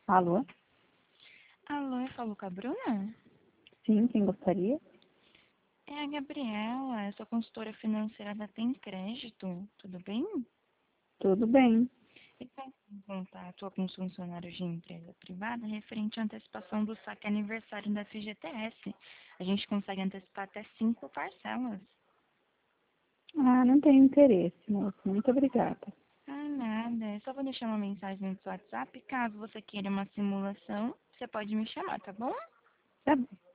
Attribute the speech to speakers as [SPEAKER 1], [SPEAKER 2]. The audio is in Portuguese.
[SPEAKER 1] Alô?
[SPEAKER 2] Alô, eu falo com a Bruna?
[SPEAKER 1] Sim, quem gostaria?
[SPEAKER 2] É a Gabriela, eu sou consultora financeira da Tem Crédito, tudo bem?
[SPEAKER 1] Tudo bem.
[SPEAKER 2] E tá em contato com os funcionários de empresa privada referente à antecipação do saque aniversário da FGTS. A gente consegue antecipar até 5 parcelas.
[SPEAKER 1] Ah, não tenho interesse, moço. Muito obrigada.
[SPEAKER 2] Ah, nada, eu só vou deixar uma mensagem no seu WhatsApp. Caso você queira uma simulação, você pode me chamar, tá bom?
[SPEAKER 1] Tá bom.